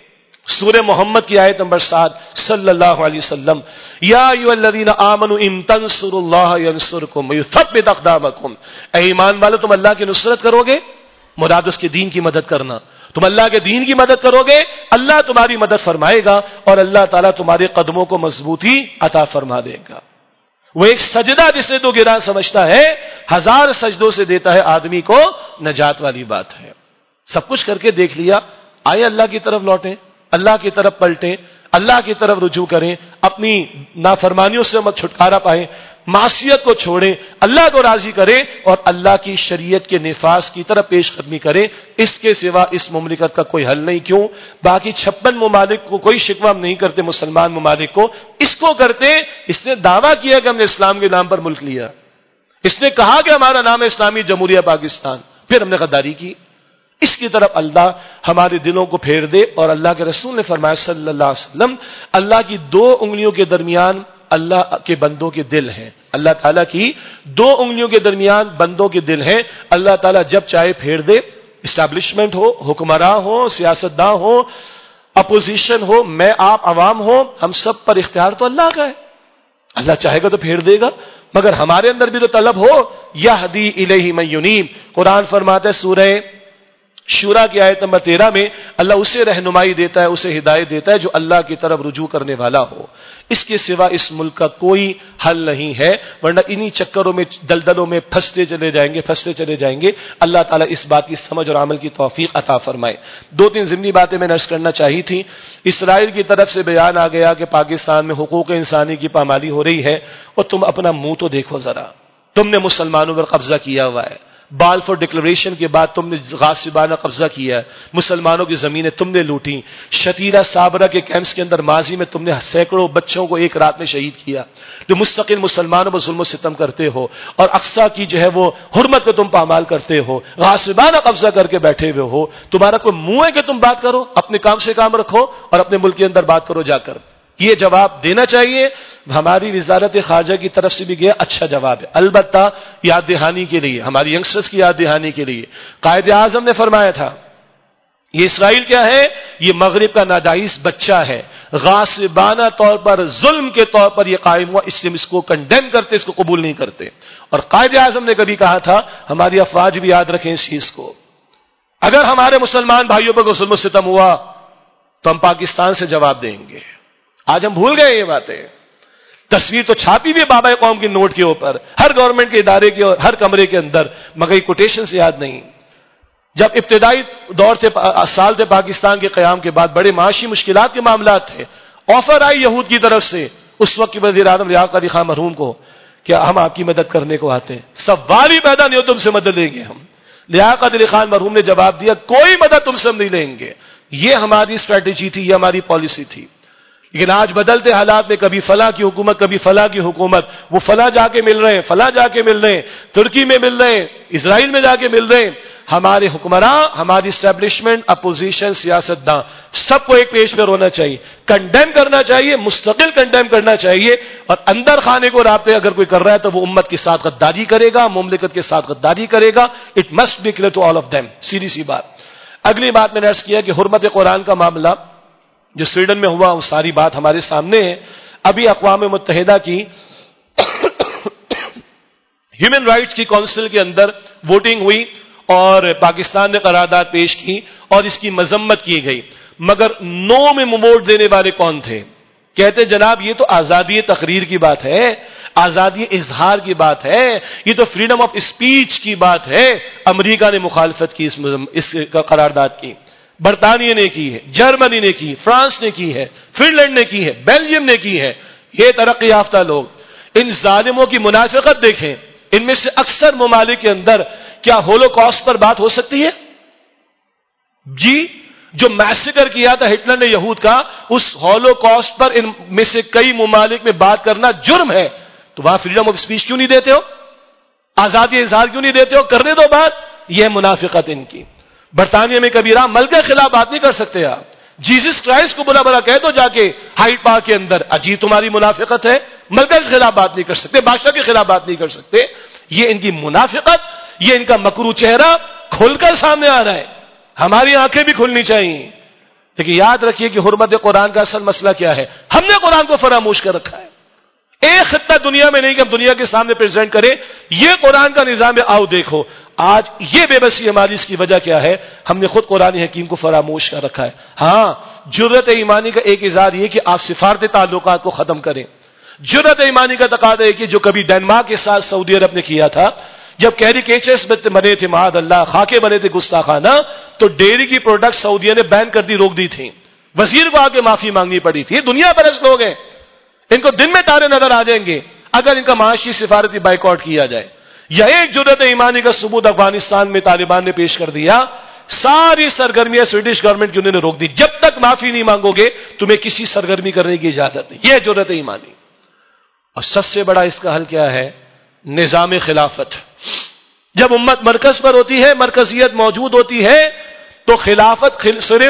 سورہ محمد کی آیت نمبر سات صلی اللہ علیہ وسلم، یا ایھا الذین آمنوا ان تنصروا اللہ ینصرکم ویثبت اقدامکم، اے ایمان والو تم اللہ کی نصرت کرو گے، مراد اس کے دین کی مدد کرنا، تم اللہ کے دین کی مدد کرو گے، اللہ تمہاری مدد فرمائے گا، اور اللہ تعالیٰ تمہارے قدموں کو مضبوطی عطا فرما دے گا۔ وہ ایک سجدہ جسے تو گراں سمجھتا ہے، ہزار سجدوں سے دیتا ہے آدمی کو نجات والی بات ہے۔ سب کچھ کر کے دیکھ لیا، آئے اللہ کی طرف لوٹیں، اللہ کی طرف پلٹیں، اللہ کی طرف رجوع کریں، اپنی نافرمانیوں سے مت چھٹکارا پائیں، معصیت کو چھوڑیں، اللہ کو راضی کریں، اور اللہ کی شریعت کے نفاذ کی طرف پیش قدمی کریں۔ اس کے سوا اس مملکت کا کوئی حل نہیں۔ کیوں؟ باقی چھپن ممالک کو کوئی شکوہ ہم نہیں کرتے، مسلمان ممالک کو، اس کو کرتے، اس نے دعویٰ کیا کہ ہم نے اسلام کے نام پر ملک لیا، اس نے کہا کہ ہمارا نام ہے اسلامی جمہوریہ پاکستان، پھر ہم نے غداری کی۔ اس کی طرف اللہ ہمارے دلوں کو پھیر دے، اور اللہ کے رسول نے فرمایا صلی اللہ علیہ وسلم، اللہ کی دو انگلیوں کے درمیان اللہ کے بندوں کے دل ہیں، اللہ تعالیٰ کی دو انگلیوں کے درمیان بندوں کے دل ہیں، اللہ تعالیٰ جب چاہے پھیر دے، اسٹیبلشمنٹ ہو، حکمراں ہو، سیاستداں ہو، اپوزیشن ہو، میں آپ عوام ہو، ہم سب پر اختیار تو اللہ کا ہے، اللہ چاہے گا تو پھیر دے گا، مگر ہمارے اندر بھی تو طلب ہو، یہدی الیہ من ینیب، قرآن فرماتا ہے سورہ شورا کی آیت نمبر تیرہ میں، اللہ اسے رہنمائی دیتا ہے، اسے ہدایت دیتا ہے جو اللہ کی طرف رجوع کرنے والا ہو۔ اس کے سوا اس ملک کا کوئی حل نہیں ہے، ورنہ انہی چکروں میں دلدلوں میں پھنستے چلے جائیں گے پھنستے چلے جائیں گے۔ اللہ تعالیٰ اس بات کی سمجھ اور عمل کی توفیق عطا فرمائے۔ دو تین ضمنی باتیں میں نشر کرنا چاہی تھی۔ اسرائیل کی طرف سے بیان آ گیا کہ پاکستان میں حقوق انسانی کی پامالی ہو رہی ہے، اور تم اپنا منہ تو دیکھو ذرا، تم نے مسلمانوں پر قبضہ کیا ہوا ہے، بالفور ڈکلریشن کے بعد تم نے غاصبانہ قبضہ کیا ہے، مسلمانوں کی زمینیں تم نے لوٹی، شتیرہ صابرہ کے کیمپس کے اندر ماضی میں تم نے سینکڑوں بچوں کو ایک رات میں شہید کیا، جو مستقل مسلمانوں پر ظلم و ستم کرتے ہو، اور اقصیٰ کی جو ہے وہ حرمت کو تم پامال کرتے ہو، غاصبانہ قبضہ کر کے بیٹھے ہوئے ہو، تمہارا کوئی منہ ہے کہ تم بات کرو؟ اپنے کام سے کام رکھو اور اپنے ملک کے اندر بات کرو جا کر۔ یہ جواب دینا چاہیے، ہماری وزارت خارجہ کی طرف سے بھی گیا، اچھا جواب ہے، البتہ یاد دہانی کے لیے، ہماری ینگسٹرز کی یاد دہانی کے لیے قائد اعظم نے فرمایا تھا، یہ اسرائیل کیا ہے؟ یہ مغرب کا ناجائز بچہ ہے، غاصبانہ طور پر ظلم کے طور پر یہ قائم ہوا، اس لیے اس کو کنڈیم کرتے، اس کو قبول نہیں کرتے۔ اور قائد اعظم نے کبھی کہا تھا، ہماری افواج بھی یاد رکھیں اس چیز کو، اگر ہمارے مسلمان بھائیوں پر ظلم و ستم ہوا تو ہم پاکستان سے جواب دیں گے۔ آج ہم بھول گئے یہ باتیں، تصویر تو چھاپی ہوئی بابا قوم کی نوٹ کے اوپر، ہر گورنمنٹ کے ادارے کے اور ہر کمرے کے اندر، مگر کوٹیشن سے یاد نہیں۔ جب ابتدائی دور سے سال تھے پاکستان کے قیام کے بعد، بڑے معاشی مشکلات کے معاملات تھے، آفر آئی یہود کی طرف سے اس وقت کے وزیر اعظم لیاقت علی خان مرحوم کو، کیا ہم آپ کی مدد کرنے کو آتے ہیں؟ سوال ہی پیدا نہیں ہو تم سے مدد لیں گے ہم۔ لیاقت علی خان مرحوم نے جواب دیا، کوئی مدد تم سے ہم نہیں لیں گے۔ یہ ہماری اسٹریٹجی تھی، یہ ہماری پالیسی تھی۔ لیکن آج بدلتے حالات میں کبھی فلاں کی حکومت، کبھی فلاں کی حکومت، وہ فلاں جا کے مل رہے ہیں، فلاں جا کے مل رہے ہیں، ترکی میں مل رہے ہیں، اسرائیل میں جا کے مل رہے ہیں۔ ہمارے حکمراں، ہماری اسٹیبلشمنٹ، اپوزیشن، سیاستداں، سب کو ایک پیج پر ہونا چاہیے، کنڈیم کرنا چاہیے، مستقل کنڈیم کرنا چاہیے، اور اندر خانے کو رابطے اگر کوئی کر رہا ہے تو وہ امت کے ساتھ غداری کرے گا، مملکت کے ساتھ غداری کرے گا۔ It must be clear to all of them, سیدھی سی بات۔ اگلی بات میں نے عرض کیا کہ حرمت قرآن کا معاملہ جو سویڈن میں ہوا، وہ ساری بات ہمارے سامنے ہے۔ ابھی اقوام متحدہ کی ہیومن رائٹس کی کونسل کے اندر ووٹنگ ہوئی اور پاکستان نے قرارداد پیش کی اور اس کی مذمت کی گئی، مگر نو میں ووٹ دینے والے کون تھے؟ کہتے جناب یہ تو آزادی تقریر کی بات ہے، آزادی اظہار کی بات ہے، یہ تو فریڈم آف اسپیچ کی بات ہے۔ امریکہ نے مخالفت کی اس, اس قرارداد کی، برطانیہ نے کی ہے، جرمنی نے کی، فرانس نے کی ہے، فن لینڈ نے کی ہے، بیلجیم نے کی ہے۔ یہ ترقی یافتہ لوگ، ان ظالموں کی منافقت دیکھیں۔ ان میں سے اکثر ممالک کے اندر کیا ہولوکاسٹ پر بات ہو سکتی ہے؟ جی، جو میسیکر کیا تھا ہٹلر نے یہود کا، اس ہولوکاسٹ پر ان میں سے کئی ممالک میں بات کرنا جرم ہے، تو وہاں فریڈم آف اسپیچ کیوں نہیں دیتے ہو؟ آزادی اظہار کیوں نہیں دیتے ہو؟ کرنے دو بات۔ یہ منافقت ان کی۔ برطانیہ میں کبیرہ ملک کے خلاف بات نہیں کر سکتے آپ، جیسس کرائسٹ کو بلا بلا کہہ دو جا کے ہائیڈ پارک کے اندر، اجی تمہاری منافقت ہے، ملک کے خلاف بات نہیں کر سکتے، بادشاہ کے خلاف بات نہیں کر سکتے۔ یہ ان کی منافقت، یہ ان کا مکروہ چہرہ کھل کر سامنے آ رہا ہے۔ ہماری آنکھیں بھی کھلنی چاہیے، لیکن یاد رکھیے کہ حرمت قرآن کا اصل مسئلہ کیا ہے؟ ہم نے قرآن کو فراموش کر رکھا ہے۔ ایک خطہ دنیا میں نہیں کہ ہم دنیا کے سامنے پریزنٹ کریں یہ قرآن کا نظام ہے، آؤ دیکھو۔ آج یہ بے بسی ہماری، اس کی وجہ کیا ہے؟ ہم نے خود قرآن حکیم کو فراموش کر رکھا ہے۔ ہاں، جرأت ایمانی کا ایک اظہار یہ کہ آپ سفارتی تعلقات کو ختم کریں۔ جرأت ایمانی کا تقاضا ہے کہ جو کبھی ڈنمارک کے ساتھ سعودی عرب نے کیا تھا، جب کیریکیچرز بنے تھے، معاذ اللہ خاکے بنے تھے گستاخانہ، تو ڈیری کی پروڈکٹ سعودیہ نے بین کر دی، روک دی تھی، وزیر کو آ کے معافی مانگنی پڑی تھی۔ دنیا پرست لوگ ہیں، ان کو دن میں تارے نظر آ جائیں گے اگر ان کا معاشی سفارتی بائیکاٹ کیا جائے۔ یا ایک جرأت ایمانی کا ثبوت افغانستان میں طالبان نے پیش کر دیا، ساری سرگرمیاں سویڈش گورنمنٹ کی انہوں نے روک دی، جب تک معافی نہیں مانگو گے تمہیں کسی سرگرمی کرنے کی اجازت نہیں۔ یہ جرأت ایمانی۔ اور سب سے بڑا اس کا حل کیا ہے؟ نظام خلافت۔ جب امت مرکز پر ہوتی ہے، مرکزیت موجود ہوتی ہے، تو خلافت صرف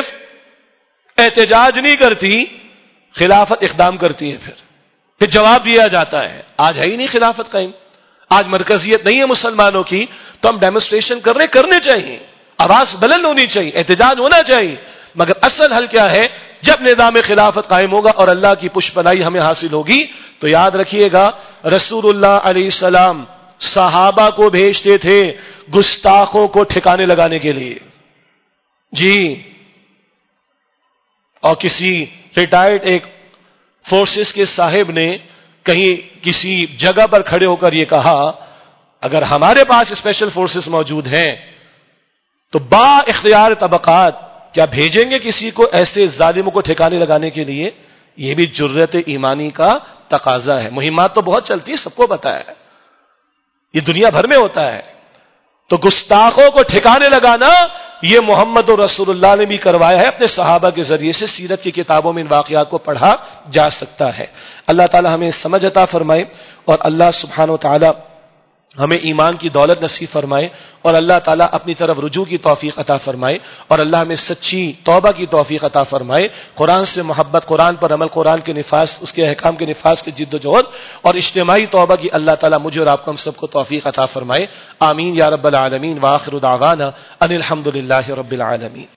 احتجاج نہیں کرتی، خلافت اقدام کرتی ہے، پھر پھر جواب دیا جاتا ہے۔ آج ہے ہی نہیں خلافت قائم، آج مرکزیت نہیں ہے مسلمانوں کی، تو ہم ڈیمونسٹریشن کر رہے کرنے چاہیے، آواز بلند ہونی چاہیے، احتجاج ہونا چاہیے، مگر اصل حل کیا ہے؟ جب نظام خلافت قائم ہوگا اور اللہ کی پشپنائی ہمیں حاصل ہوگی، تو یاد رکھیے گا رسول اللہ علیہ السلام صحابہ کو بھیجتے تھے گستاخوں کو ٹھکانے لگانے کے لیے، جی، اور کسی ریٹائرڈ ایک فورسز کے صاحب نے کہیں کسی جگہ پر کھڑے ہو کر یہ کہا، اگر ہمارے پاس اسپیشل فورسز موجود ہیں تو با اختیار طبقات کیا بھیجیں گے کسی کو ایسے ظالموں کو ٹھکانے لگانے کے لیے؟ یہ بھی جرأت ایمانی کا تقاضا ہے۔ مہمات تو بہت چلتی ہے، سب کو پتا ہے، یہ دنیا بھر میں ہوتا ہے، تو گستاخوں کو ٹھکانے لگانا یہ محمد رسول اللہ نے بھی کروایا ہے اپنے صحابہ کے ذریعے سے، سیرت کی کتابوں میں ان واقعات کو پڑھا جا سکتا ہے۔ اللہ تعالی ہمیں سمجھ عطا فرمائے، اور اللہ سبحانہ و تعالی ہمیں ایمان کی دولت نصیب فرمائے، اور اللہ تعالیٰ اپنی طرف رجوع کی توفیق عطا فرمائے، اور اللہ ہمیں سچی توبہ کی توفیق عطا فرمائے، قرآن سے محبت، قرآن پر عمل، قرآن کے نفاذ، اس کے احکام کے نفاذ کی جد و جہد اور اجتماعی توبہ کی اللہ تعالیٰ مجھے اور آپ کو ہم سب کو توفیق عطا فرمائے۔ آمین یا رب العالمین، وآخر دعوانا ان الحمد للہ رب العالمین۔